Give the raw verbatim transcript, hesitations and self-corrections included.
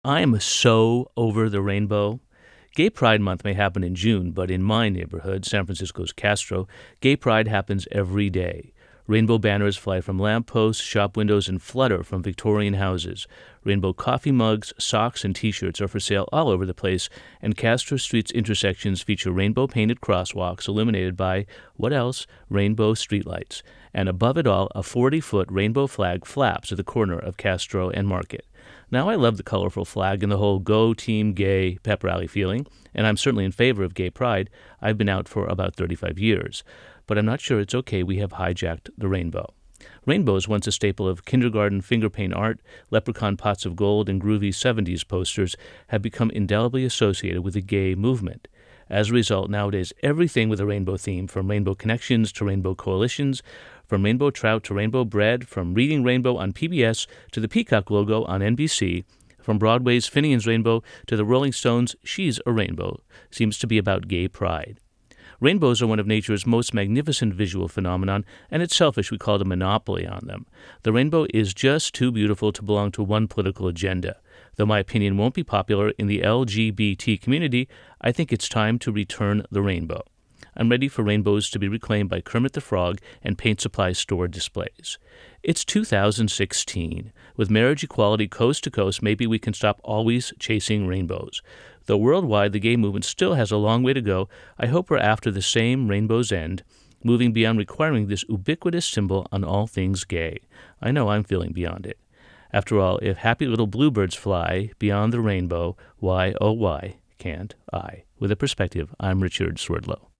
I am so over the rainbow. Gay Pride Month may happen in June, but in my neighborhood, San Francisco's Castro, Gay Pride happens every day. Rainbow banners fly from lampposts, shop windows, and flutter from Victorian houses. Rainbow coffee mugs, socks, and T-shirts are for sale all over the place, and Castro Street's intersections feature rainbow-painted crosswalks illuminated by, what else, rainbow streetlights. And above it all, a forty-foot rainbow flag flaps at the corner of Castro and Market. Now, I love the colorful flag and the whole Go Team Gay pep rally feeling, and I'm certainly in favor of gay pride. I've been out for about thirty-five years. But I'm not sure it's okay we have hijacked the rainbow. Rainbows, once a staple of kindergarten finger paint art, leprechaun pots of gold, and groovy seventies posters, have become indelibly associated with the gay movement. As a result, nowadays, everything with a rainbow theme, from rainbow connections to rainbow coalitions, from rainbow trout to rainbow bread, from reading rainbow on P B S to the peacock logo on N B C, from Broadway's Finian's Rainbow to the Rolling Stones' She's a Rainbow, seems to be about gay pride. Rainbows are one of nature's most magnificent visual phenomenon, and it's selfish we call it a monopoly on them. The rainbow is just too beautiful to belong to one political agenda. Though my opinion won't be popular in the L G B T community, I think it's time to return the rainbow. I'm ready for rainbows to be reclaimed by Kermit the Frog and paint supply store displays. It's two thousand sixteen. With marriage equality coast to coast, maybe we can stop always chasing rainbows. Though worldwide the gay movement still has a long way to go, I hope we're after the same rainbow's end, moving beyond requiring this ubiquitous symbol on all things gay. I know I'm feeling beyond it. After all, if happy little bluebirds fly beyond the rainbow, why, oh why, can't I? With a perspective, I'm Richard Swerdlow.